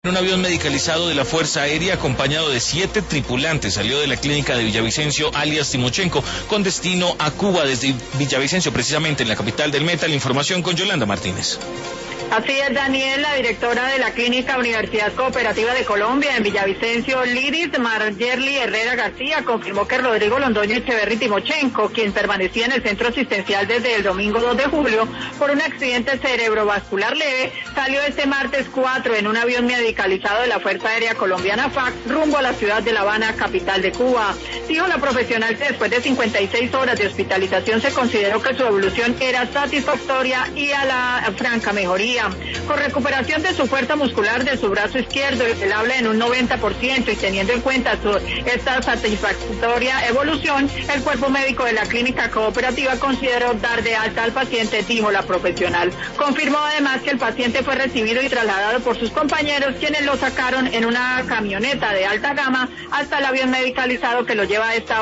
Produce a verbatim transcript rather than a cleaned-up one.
Un avión medicalizado de la Fuerza Aérea acompañado de siete tripulantes salió de la clínica de Villavicencio alias Timochenko con destino a Cuba desde Villavicencio, precisamente en la capital del Meta. La información con Yolanda Martínez. Así es, Daniel. La directora de la Clínica Universidad Cooperativa de Colombia en Villavicencio, Liris Margerly Herrera García, confirmó que Rodrigo Londoño Echeverry Timochenko, quien permanecía en el centro asistencial desde el domingo dos de julio por un accidente cerebrovascular leve, salió este martes cuatro en un avión medicalizado de la Fuerza Aérea Colombiana F A C rumbo a la ciudad de La Habana, capital de Cuba. Dijo la profesional que después de cincuenta y seis horas de hospitalización se consideró que su evolución era satisfactoria y a la franca mejoría. Con recuperación de su fuerza muscular de su brazo izquierdo y el habla en un noventa por ciento y teniendo en cuenta su, esta satisfactoria evolución, el cuerpo médico de la clínica cooperativa consideró dar de alta al paciente, dijo la profesional. Confirmó además que el paciente fue recibido y trasladado por sus compañeros, quienes lo sacaron en una camioneta de alta gama hasta el avión medicalizado que lo lleva a esta